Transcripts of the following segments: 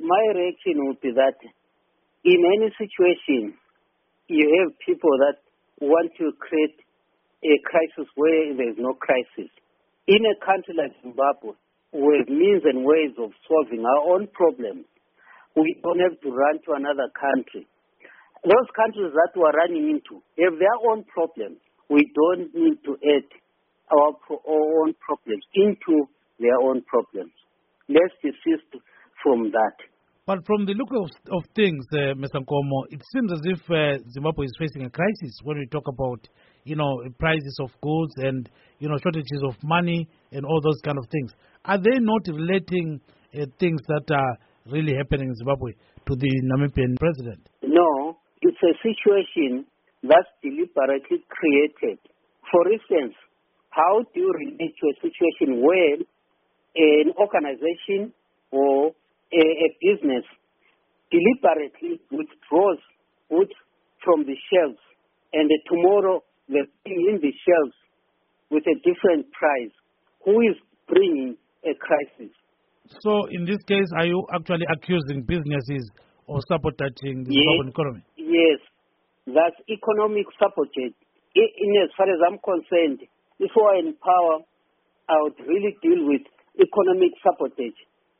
my reaction would be that in any situation, you have people that want to create a crisis where there is no crisis. In a country like Zimbabwe, we have means and ways of solving our own problems. We don't have to run to another country. Those countries that we are running into have their own problems. We don't need to add our own problems into their own problems. Let's desist from that. But from the look of things, Mr. Nkomo, it seems as if Zimbabwe is facing a crisis when we talk about, prices of goods and, shortages of money and all those kind of things. Are they not relating things that are really happening in Zimbabwe to the Namibian president? No, it's a situation that's deliberately created. For instance, how do you relate to a situation where an organization or a business deliberately withdraws goods from the shelves and tomorrow they're in the shelves with a different price? Who is bringing a crisis? So in this case, are you actually accusing businesses of sabotaging the Zimbabwean economy? Yes, that's economic sabotage. As far as I'm concerned, if we were in power, I would really deal with economic sabotage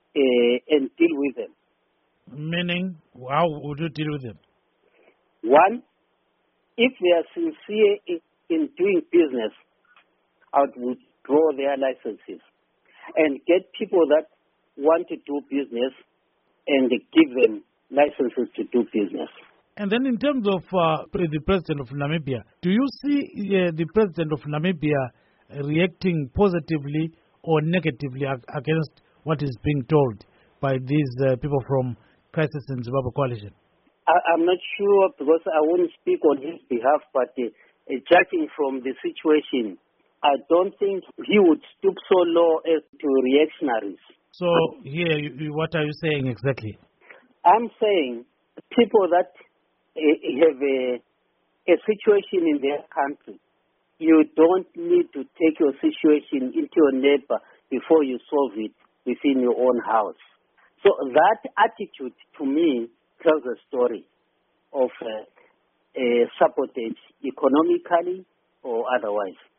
and deal with them. Meaning, how would you deal with them? One, if they are sincere in doing business, I would withdraw their licenses and get people that want to do business and give them licenses to do business. And then in terms of the president of Namibia, do you see the president of Namibia reacting positively or negatively against what is being told by these people from Crisis in Zimbabwe Coalition? I'm not sure because I wouldn't speak on his behalf, but judging from the situation, I don't think he would stoop so low as to reactionaries. So here, what are you saying exactly? I'm saying people that have a situation in their country, you don't need to take your situation into your neighbor before you solve it within your own house. So that attitude, to me, tells a story of sabotage, economically or otherwise.